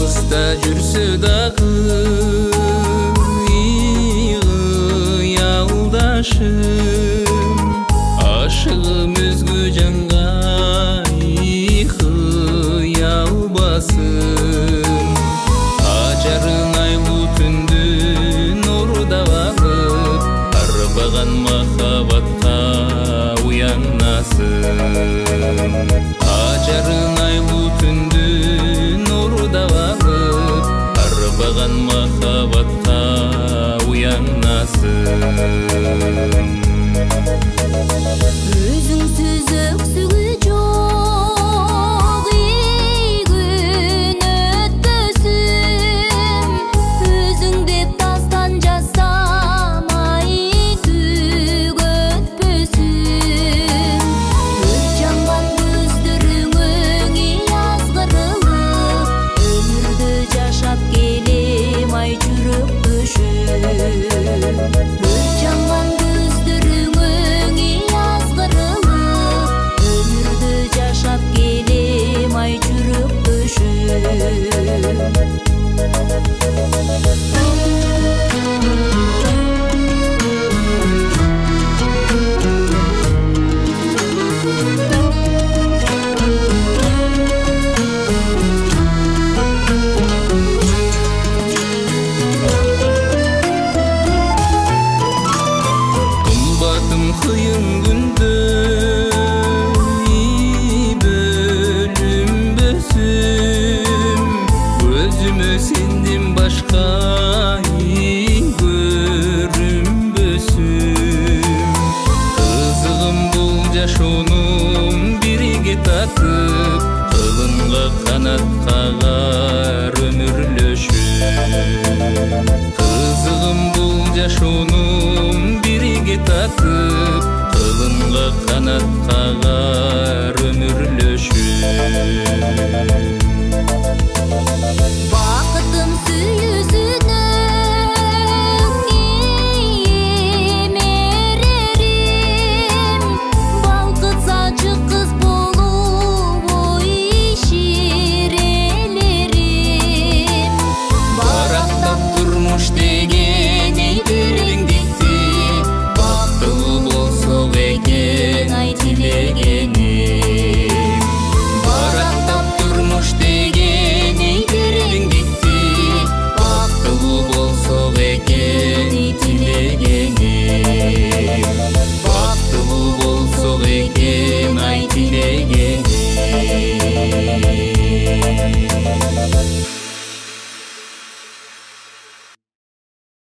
алыста жүрсө дагы кыялдашым ашыгым өзгө жанга кыялбасым ажарын айлуу түндүн оруда багып арбаган махабатка уянасың ажарын айлуу түндүн оруда багып арбаган махабатка уянасың өзүңсүз өксүгү жок күн өтпөсүм өзүң деп дастан жазсам ай түгөтпөсүм өр жанган көздөрүңөн язгырылып өмүрдү жашап келем ай жүрөктөшүп өр жанган көздөрүңөн язгырылып өмүрдү жашап келем ай кыйын күндө бөлүнбөсүм өзүмө сенден башка көрүнбөсүм кызыгым бул жашоонун бирге татып кылынга канат кагар өмүрлөшүп кызыгым бул жашоонун бирге татып кылынга канат кагар өмүрлөшүп